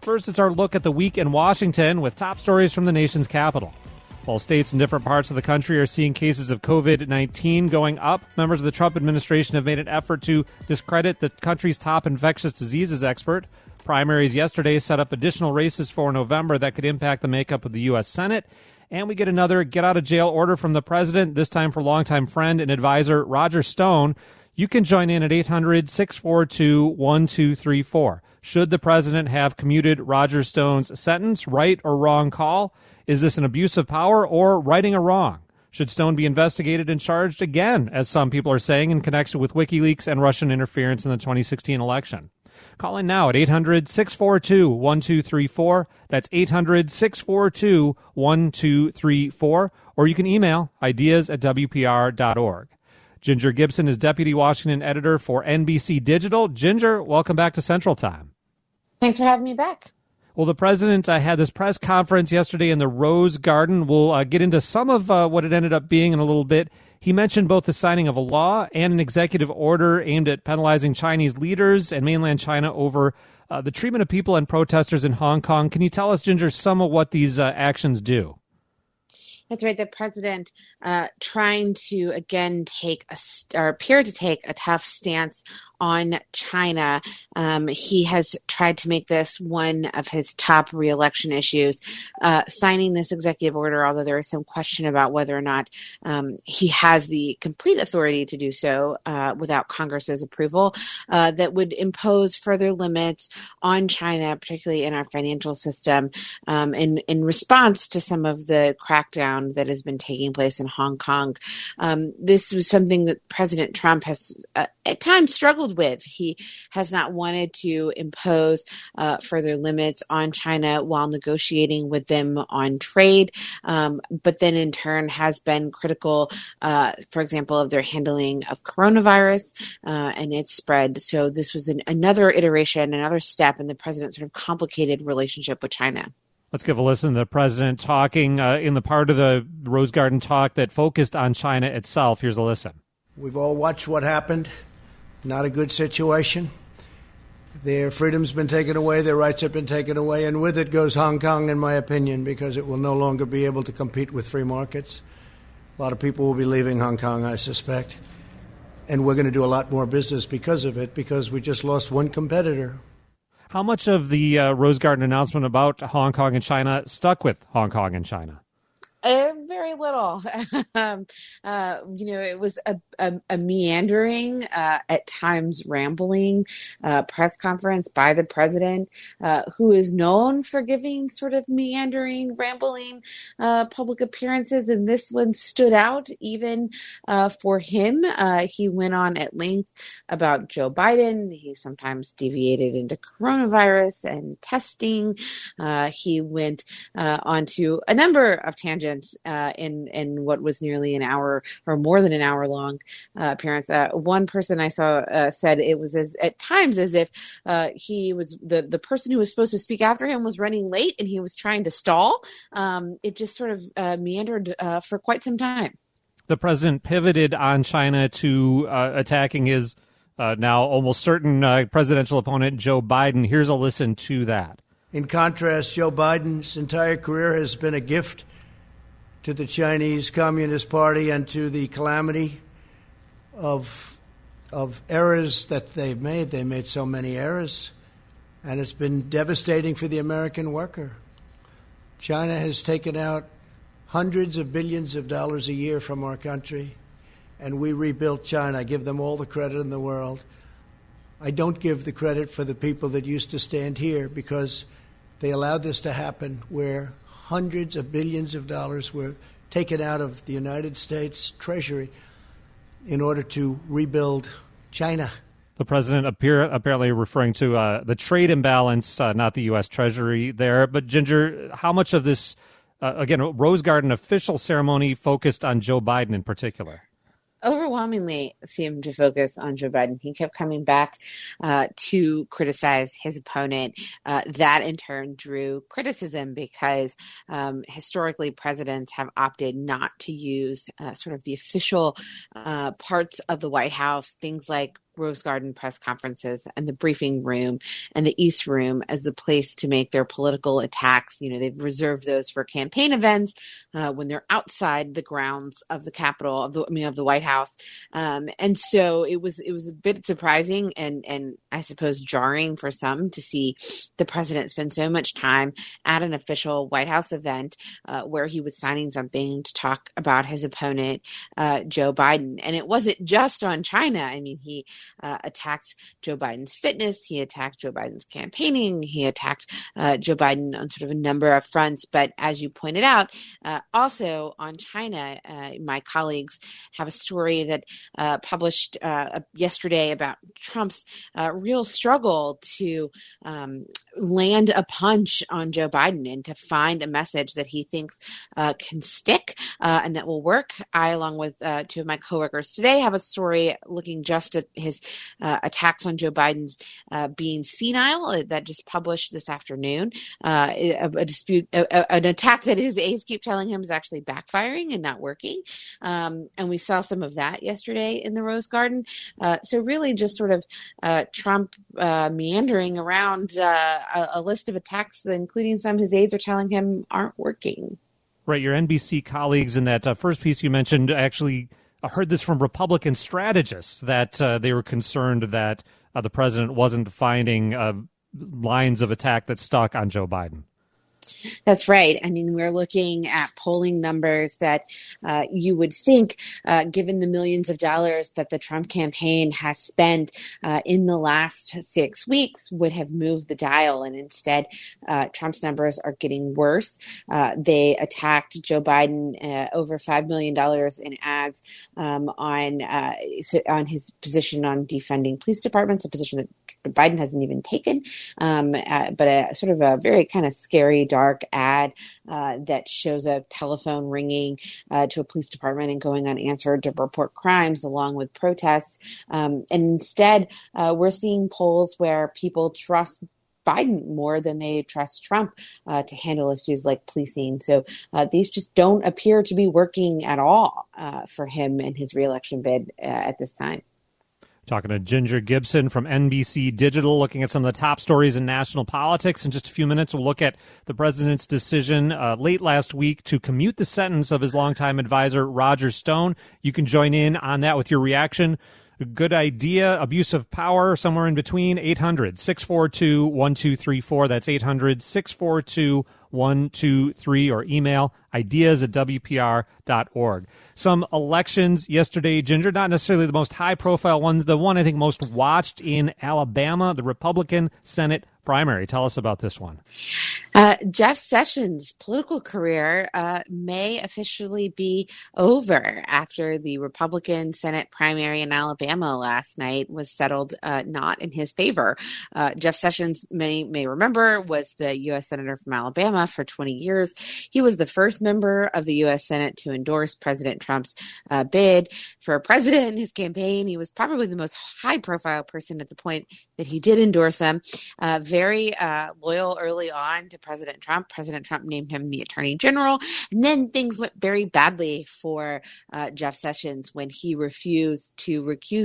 First, it's our look at the week in Washington with top stories from the nation's capital. While states in different parts of the country are seeing cases of COVID-19 going up, members of the Trump administration have made an effort to discredit the country's top infectious diseases expert. Primaries yesterday set up additional races for November that could impact the makeup of the U.S. Senate. And we get another get-out-of-jail order from the president, this time for longtime friend and advisor Roger Stone. You can join in at 800-642-1234. Should the president have commuted Roger Stone's sentence? Right or wrong call? Is this an abuse of power or righting a wrong? Should Stone be investigated and charged again, as some people are saying, in connection with WikiLeaks and Russian interference in the 2016 election? Call in now at 800-642-1234. That's 800-642-1234. Or you can email ideas@wpr.org. Ginger Gibson is Deputy Washington Editor for NBC Digital. Ginger, welcome back to Central Time. Thanks for having me back. Well, the president had this press conference yesterday in the Rose Garden. We'll get into some of what it ended up being in a little bit. He mentioned both the signing of a law and an executive order aimed at penalizing Chinese leaders and mainland China over the treatment of people and protesters in Hong Kong. Can you tell us, Ginger, some of what these actions do? That's right. The president trying to, again, appear to take a tough stance on China. He has tried to make this one of his top re-election issues, signing this executive order, although there is some question about whether or not he has the complete authority to do so without Congress's approval, that would impose further limits on China, particularly in our financial system, in response to some of the crackdown that has been taking place in Hong Kong. This was something that President Trump has at times struggled with. He has not wanted to impose further limits on China while negotiating with them on trade, but then in turn has been critical, for example, of their handling of coronavirus and its spread. So this was another iteration, another step in the president's sort of complicated relationship with China. Let's give a listen to the president talking in the part of the Rose Garden talk that focused on China itself. Here's a listen. We've all watched what happened. Not a good situation. Their freedom's been taken away, their rights have been taken away, and with it goes Hong Kong, in my opinion, because it will no longer be able to compete with free markets. A lot of people will be leaving Hong Kong, I suspect. And we're going to do a lot more business because of it, because we just lost one competitor. How much of the Rose Garden announcement about Hong Kong and China stuck with Hong Kong and China? Very little. It was a meandering, at times rambling press conference by the president, who is known for giving sort of meandering, rambling public appearances. And this one stood out even for him. He went on at length about Joe Biden. He sometimes deviated into coronavirus and testing. He went onto a number of tangents in what was nearly an hour or more than an hour long appearance. One person I saw said it was at times as if he was the person who was supposed to speak after him was running late and he was trying to stall. It just sort of meandered for quite some time. The president pivoted on China to attacking his now almost certain presidential opponent, Joe Biden. Here's a listen to that. In contrast, Joe Biden's entire career has been a gift to the Chinese Communist Party and to the calamity of errors that they've made. They made so many errors, and it's been devastating for the American worker. China has taken out hundreds of billions of dollars a year from our country, and we rebuilt China. I give them all the credit in the world. I don't give the credit for the people that used to stand here, because they allowed this to happen, where hundreds of billions of dollars were taken out of the United States Treasury in order to rebuild China. The president apparently referring to the trade imbalance, not the U.S. Treasury there. But, Ginger, how much of this, again, Rose Garden official ceremony focused on Joe Biden in particular? Overwhelmingly seemed to focus on Joe Biden. He kept coming back to criticize his opponent. That in turn drew criticism because historically presidents have opted not to use sort of the official parts of the White House, things like Rose Garden press conferences and the briefing room and the East Room as the place to make their political attacks. They've reserved those for campaign events when they're outside the grounds of the Capitol, of the White House. And so it was a bit surprising and I suppose jarring for some to see the president spend so much time at an official White House event where he was signing something to talk about his opponent, Joe Biden. And it wasn't just on China. I mean, he attacked Joe Biden's fitness. He attacked Joe Biden's campaigning. He attacked Joe Biden on sort of a number of fronts. But as you pointed out, also on China, my colleagues have a story that published yesterday about Trump's real struggle to land a punch on Joe Biden and to find a message that he thinks can stick and that will work. I, along with two of my coworkers today, have a story looking just at his attacks on Joe Biden's being senile that just published this afternoon. A dispute, an attack that his aides keep telling him is actually backfiring and not working. And we saw some of that yesterday in the Rose Garden. So really just sort of Trump meandering around a list of attacks, including some his aides are telling him aren't working. Right. Your NBC colleagues in that first piece you mentioned actually heard this from Republican strategists that they were concerned that the president wasn't finding lines of attack that stuck on Joe Biden. That's right. I mean, we're looking at polling numbers that you would think, given the millions of dollars that the Trump campaign has spent in the last 6 weeks, would have moved the dial. And instead, Trump's numbers are getting worse. They attacked Joe Biden over $5 million in ads on his position on defunding police departments, a position that Biden hasn't even taken, but a sort of a very kind of scary, dark ad that shows a telephone ringing to a police department and going unanswered to report crimes along with protests. And instead, we're seeing polls where people trust Biden more than they trust Trump to handle issues like policing. So these just don't appear to be working at all for him and his reelection bid at this time. Talking to Ginger Gibson from NBC Digital, looking at some of the top stories in national politics. In just a few minutes, we'll look at the president's decision late last week to commute the sentence of his longtime advisor, Roger Stone. You can join in on that with your reaction. A good idea, abuse of power, somewhere in between. 800-642-1234. That's 800-642-1233, or email ideas@wpr.org. Some elections yesterday, Ginger, not necessarily the most high-profile ones. The one I think most watched in Alabama, the Republican Senate primary. Tell us about this one. Jeff Sessions' political career may officially be over after the Republican Senate primary in Alabama last night was settled not in his favor. Jeff Sessions, many may remember, was the U.S. Senator from Alabama for 20 years. He was the first member of the U.S. Senate to endorse President Trump's bid for president in his campaign. He was probably the most high-profile person at the point that he did endorse him. Very loyal early on to President Trump. President Trump named him the Attorney General. And then things went very badly for Jeff Sessions when he refused to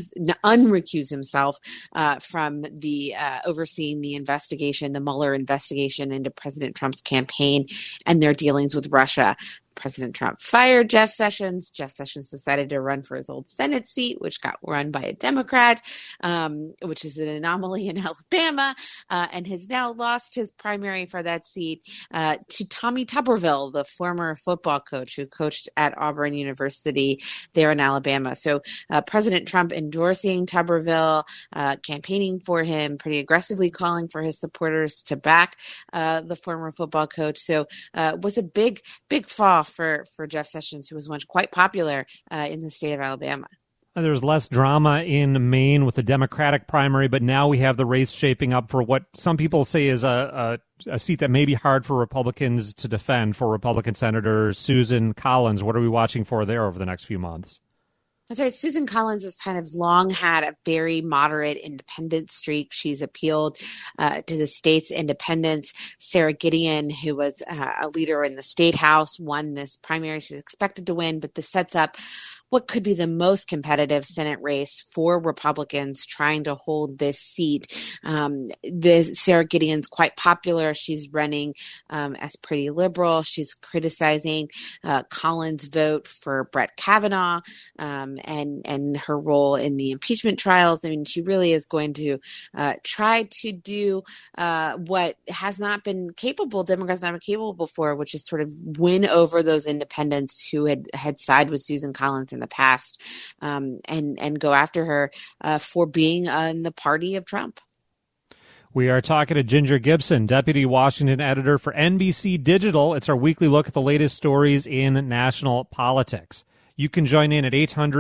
unrecuse himself from the overseeing the investigation, the Mueller investigation into President Trump's campaign and their dealings with Russia. President Trump fired Jeff Sessions. Jeff Sessions decided to run for his old Senate seat, which got run by a Democrat, which is an anomaly in Alabama, and has now lost his primary for that seat to Tommy Tuberville, the former football coach who coached at Auburn University there in Alabama. So President Trump endorsing Tuberville, campaigning for him, pretty aggressively calling for his supporters to back the former football coach. So it was a big fall for Jeff Sessions, who was once quite popular in the state of Alabama. There's less drama in Maine with the Democratic primary, but now we have the race shaping up for what some people say is a seat that may be hard for Republicans to defend, for Republican Senator Susan Collins. What are we watching for there over the next few months? That's right. Susan Collins has kind of long had a very moderate independent streak. She's appealed to the state's independence. Sarah Gideon, who was a leader in the state house, won this primary. She was expected to win, but this sets up what could be the most competitive Senate race for Republicans trying to hold this seat. Sarah Gideon's quite popular. She's running as pretty liberal. She's criticizing Collins' vote for Brett Kavanaugh and her role in the impeachment trials. I mean, she really is going to try to do what has not been capable, Democrats not been capable before, which is sort of win over those independents who had sided with Susan Collins in the past, and go after her for being in the party of Trump. We are talking to Ginger Gibson, Deputy Washington Editor for NBC Digital. It's our weekly look at the latest stories in national politics. You can join in at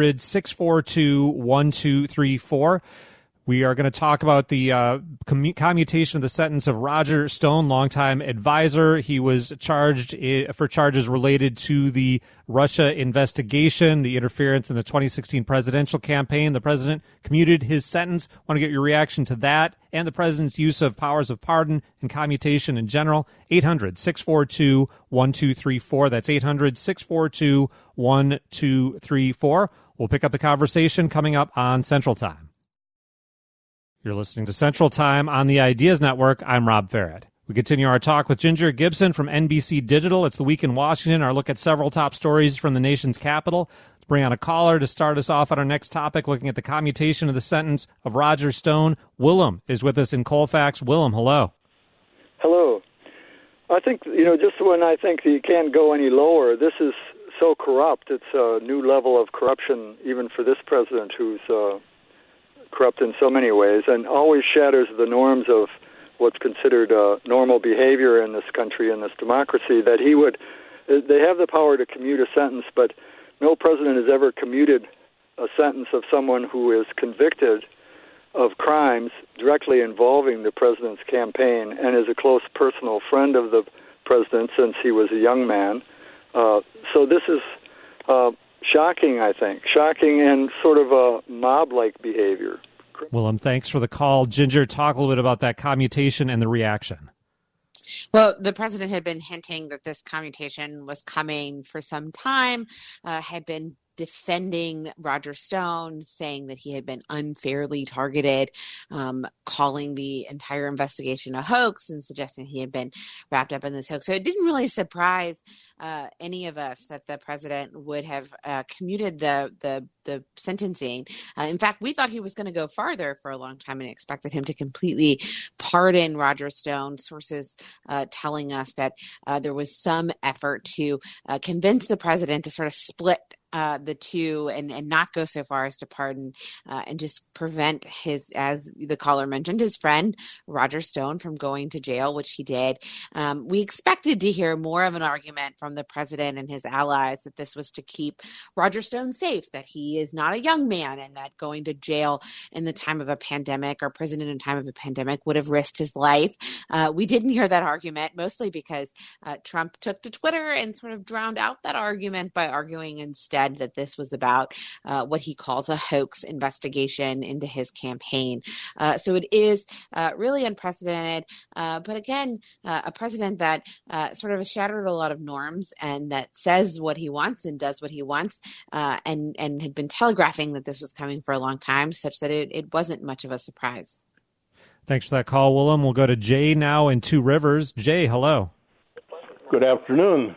800-642-1234. We are going to talk about the commutation of the sentence of Roger Stone, longtime advisor. He was charged for charges related to the Russia investigation, the interference in the 2016 presidential campaign. The president commuted his sentence. I want to get your reaction to that and the president's use of powers of pardon and commutation in general. 800-642-1234. That's 800-642-1234. We'll pick up the conversation coming up on Central Time. You're listening to Central Time on the Ideas Network. I'm Rob Farrett. We continue our talk with Ginger Gibson from NBC Digital. It's the Week in Washington, our look at several top stories from the nation's capital. Let's bring on a caller to start us off on our next topic, looking at the commutation of the sentence of Roger Stone. Willem is with us in Colfax. Willem, hello. Hello. I think, just when I think that you can't go any lower, this is so corrupt. It's a new level of corruption, even for this president who's corrupt in so many ways and always shatters the norms of what's considered normal behavior in this country, in this democracy, that they have the power to commute a sentence, but no president has ever commuted a sentence of someone who is convicted of crimes directly involving the president's campaign and is a close personal friend of the president since he was a young man. So this is shocking, I think. Shocking and sort of a mob-like behavior. Willem, thanks for the call. Ginger, talk a little bit about that commutation and the reaction. Well, the president had been hinting that this commutation was coming for some time, had been defending Roger Stone, saying that he had been unfairly targeted, calling the entire investigation a hoax and suggesting he had been wrapped up in this hoax. So it didn't really surprise any of us that the president would have commuted the sentencing. In fact, we thought he was going to go farther for a long time and expected him to completely pardon Roger Stone. Sources telling us that there was some effort to convince the president to sort of split the two and not go so far as to pardon and just prevent his, as the caller mentioned, his friend Roger Stone from going to jail, which he did. We expected to hear more of an argument from the president and his allies that this was to keep Roger Stone safe, that he is not a young man and that going to jail in the time of a pandemic or prison in a time of a pandemic would have risked his life. We didn't hear that argument, mostly because Trump took to Twitter and sort of drowned out that argument by arguing instead that this was about what he calls a hoax investigation into his campaign. So it is really unprecedented. But again, a president that sort of has shattered a lot of norms and that says what he wants and does what he wants and had been telegraphing that this was coming for a long time, such that it wasn't much of a surprise. Thanks for that call, Willem. We'll go to Jay now in Two Rivers. Jay, hello. Good afternoon.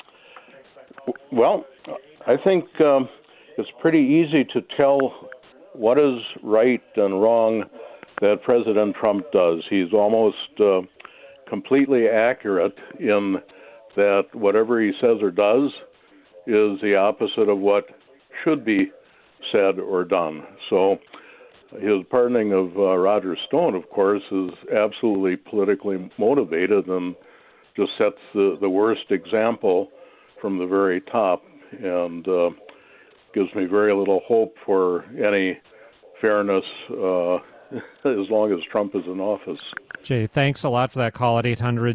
Well, I think it's pretty easy to tell what is right and wrong that President Trump does. He's almost completely accurate in that whatever he says or does is the opposite of what should be said or done. So his pardoning of Roger Stone, of course, is absolutely politically motivated and just sets the worst example from the very top, and gives me very little hope for any fairness as long as Trump is in office. Jay, thanks a lot for that call at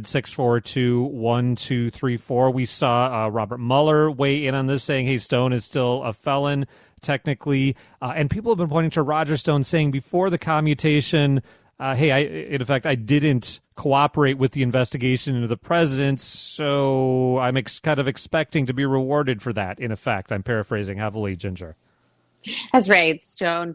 800-642-1234. We saw Robert Mueller weigh in on this, saying, hey, Stone is still a felon, technically. And people have been pointing to Roger Stone saying before the commutation, in effect, I didn't cooperate with the investigation into the president. So I'm kind of expecting to be rewarded for that, in effect. I'm paraphrasing heavily, Ginger. That's right. Stone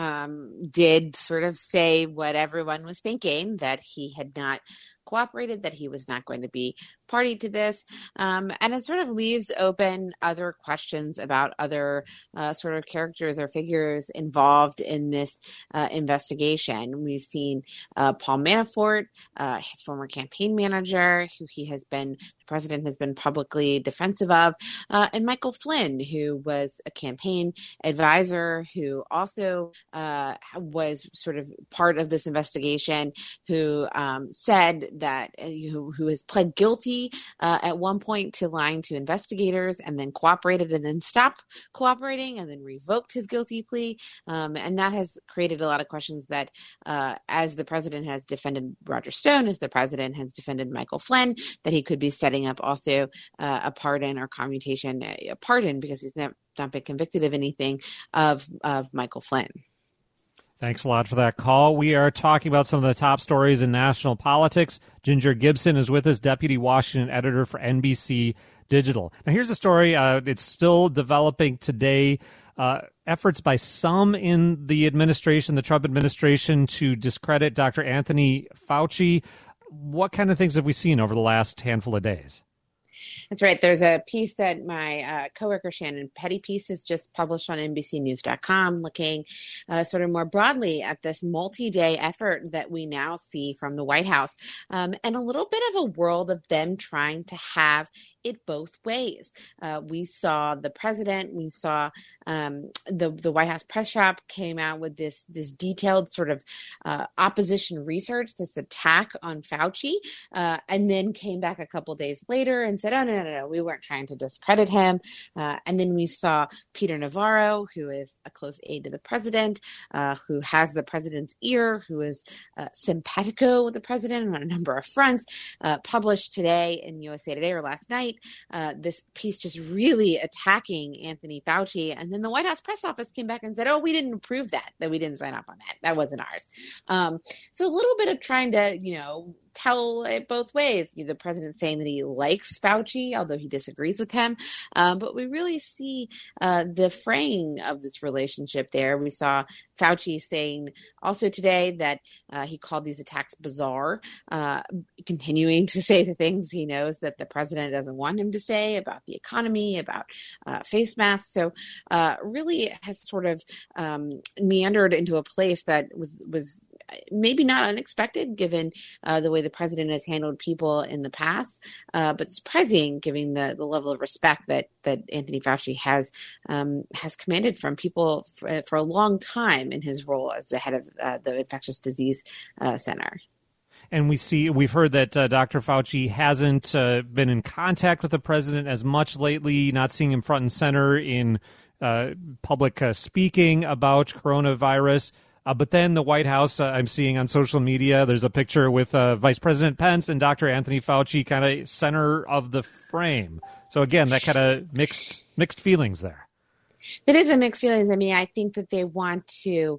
did sort of say what everyone was thinking, that he had not cooperated, that he was not going to be party to this. And it sort of leaves open other questions about other sort of characters or figures involved in this investigation. We've seen Paul Manafort, his former campaign manager, who the president has been publicly defensive of, and Michael Flynn, who was a campaign advisor, who also was sort of part of this investigation, who said that, who has pled guilty at one point to lying to investigators, and then cooperated, and then stopped cooperating, and then revoked his guilty plea. And that has created a lot of questions that as the president has defended Roger Stone, as the president has defended Michael Flynn, that he could be setting up also a pardon or commutation, a pardon, because he's not been convicted of anything of Michael Flynn. Thanks a lot for that call. We are talking about some of the top stories in national politics. Ginger Gibson is with us, Deputy Washington Editor for NBC Digital. Now, here's a story. It's still developing today. Efforts by some in the administration, the Trump administration, to discredit Dr. Anthony Fauci. What kind of things have we seen over the last handful of days? That's right. There's a piece that my coworker Shannon Pettypiece has just published on NBCnews.com, looking sort of more broadly at this multi-day effort that we now see from the White House, and a little bit of a world of them trying to have it both ways. We saw the president, we saw the White House press shop came out with this detailed sort of opposition research, this attack on Fauci, and then came back a couple days later and said, oh, no, we weren't trying to discredit him. And then we saw Peter Navarro, who is a close aide to the president, who has the president's ear, who is simpatico with the president on a number of fronts, published today in USA Today or last night, this piece just really attacking Anthony Fauci. And then the White House press office came back and said, oh, we didn't approve that we didn't sign off on that. That wasn't ours. So a little bit of trying to, tell it both ways. The president saying that he likes Fauci, although he disagrees with him. But we really see the fraying of this relationship there. We saw Fauci saying also today that he called these attacks bizarre, continuing to say the things he knows that the president doesn't want him to say about the economy, about face masks. So really it has sort of meandered into a place that was maybe not unexpected given the way the president has handled people in the past, but surprising given the level of respect that Anthony Fauci has commanded from people for a long time in his role as the head of the Infectious Disease Center. And we've heard that Dr. Fauci hasn't been in contact with the president as much lately, not seeing him front and center in public speaking about coronavirus. But then the White House, I'm seeing on social media, there's a picture with Vice President Pence and Dr. Anthony Fauci kind of center of the frame. So again, that kind of mixed feelings there. It is a mixed feelings. I mean, I think that they want to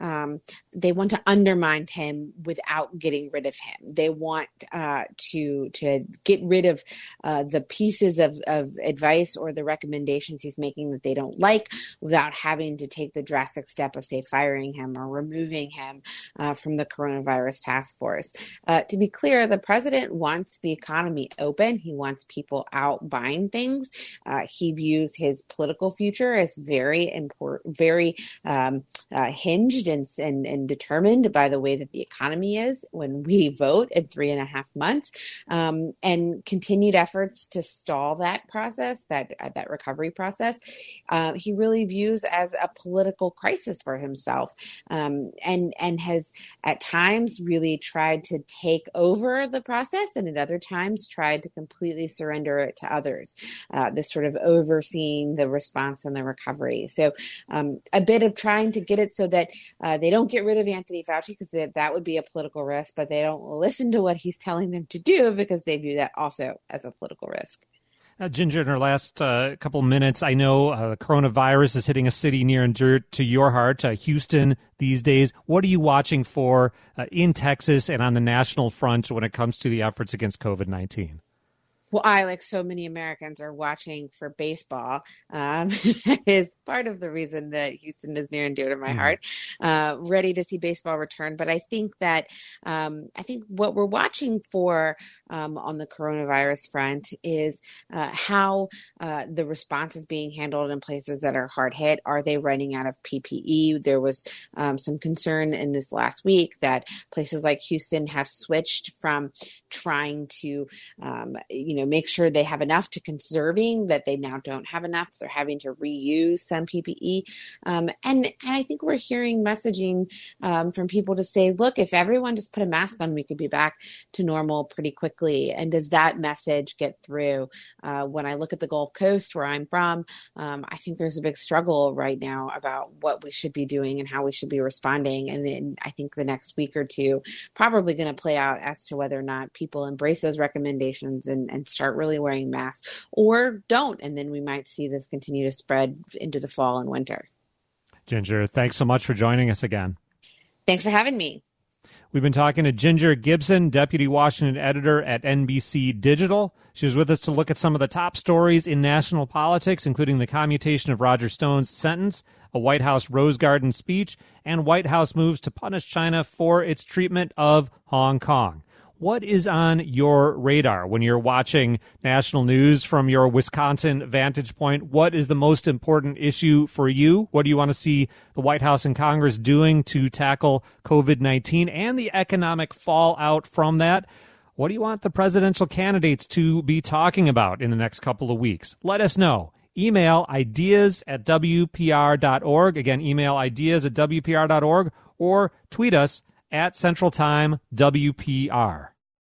undermine him without getting rid of him. They want to get rid of the pieces of advice or the recommendations he's making that they don't like, without having to take the drastic step of, say, firing him or removing him from the coronavirus task force. To be clear, the president wants the economy open. He wants people out buying things. He views his political future as very important, very hinged and determined by the way that the economy is when we vote in 3.5 months, and continued efforts to stall that process, that recovery process, he really views as a political crisis for himself, and has at times really tried to take over the process, and at other times tried to completely surrender it to others. This sort of overseeing the response and the recovery. So a bit of trying to get it so that they don't get rid of Anthony Fauci, because that would be a political risk, but they don't listen to what he's telling them to do because they view that also as a political risk. Ginger, in our last couple minutes, I know the coronavirus is hitting a city near and dear to your heart, Houston, these days. What are you watching for in Texas and on the national front when it comes to the efforts against COVID-19? Well, I, like so many Americans, are watching for baseball. That is part of the reason that Houston is near and dear to my heart. Ready to see baseball return. But I think that what we're watching for on the coronavirus front is how the response is being handled in places that are hard hit. Are they running out of PPE? There was some concern in this last week that places like Houston have switched from trying to, make sure they have enough to conserving that they now don't have enough. They're having to reuse some PPE. And I think we're hearing messaging from people to say, look, if everyone just put a mask on, we could be back to normal pretty quickly. And does that message get through? When I look at the Gulf Coast, where I'm from, I think there's a big struggle right now about what we should be doing and how we should be responding. And then I think the next week or two probably going to play out as to whether or not people embrace those recommendations and start really wearing masks or don't. And then we might see this continue to spread into the fall and winter. Ginger, thanks so much for joining us again. Thanks for having me. We've been talking to Ginger Gibson, Deputy Washington Editor at NBC Digital. She was with us to look at some of the top stories in national politics, including the commutation of Roger Stone's sentence, a White House Rose Garden speech, and White House moves to punish China for its treatment of Hong Kong. What is on your radar when you're watching national news from your Wisconsin vantage point? What is the most important issue for you? What do you want to see the White House and Congress doing to tackle COVID-19 and the economic fallout from that? What do you want the presidential candidates to be talking about in the next couple of weeks? Let us know. Email ideas@wpr.org. Again, email ideas@wpr.org or tweet us at Central Time WPR.